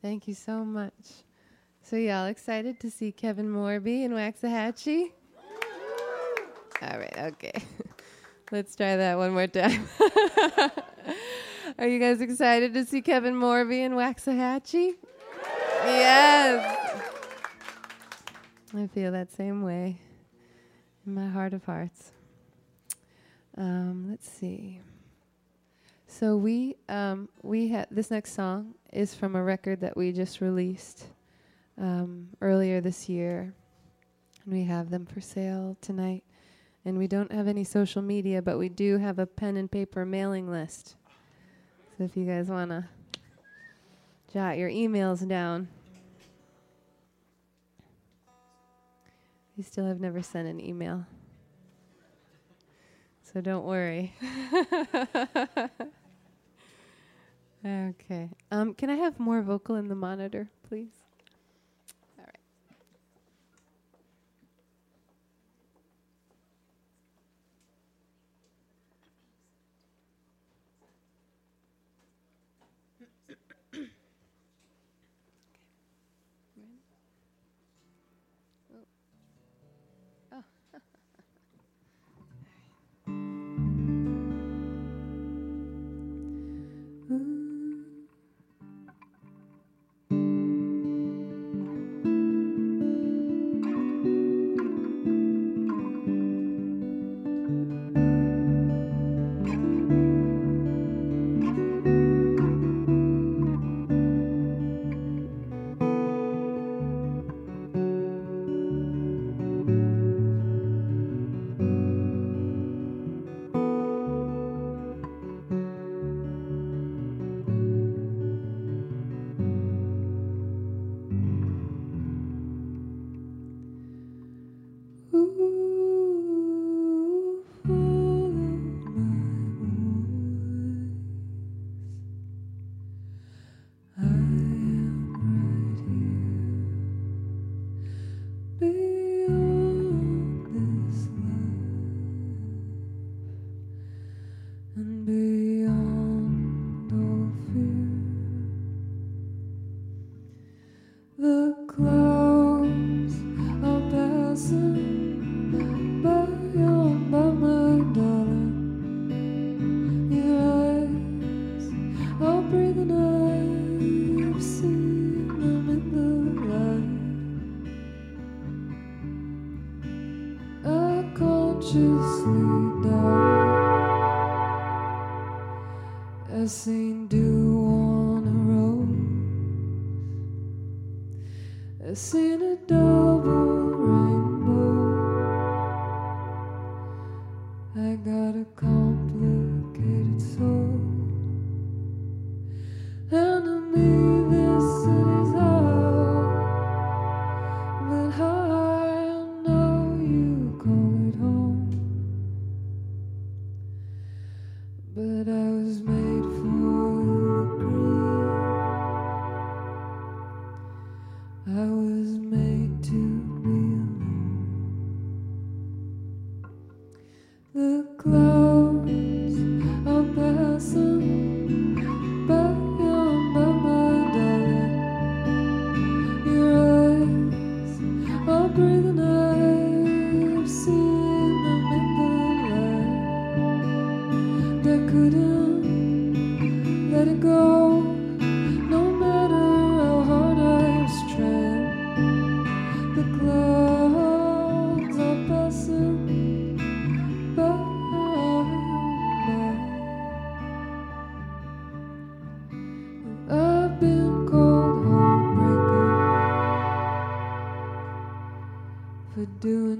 Thank you so much. So y'all excited to see Kevin Morby in Waxahachie? All right, okay. Let's try that one more time. Are you guys excited to see Kevin Morby in Waxahachie? Yes. I feel that same way in my heart of hearts. Let's see. So we had this next song is from a record that we just released earlier this year, and we have them for sale tonight. And we don't have any social media, but we do have a pen and paper mailing list. So if you guys want to jot your emails down. You still have never sent an email. So don't worry. Okay. Can I have more vocal in the monitor, please? All right. Doing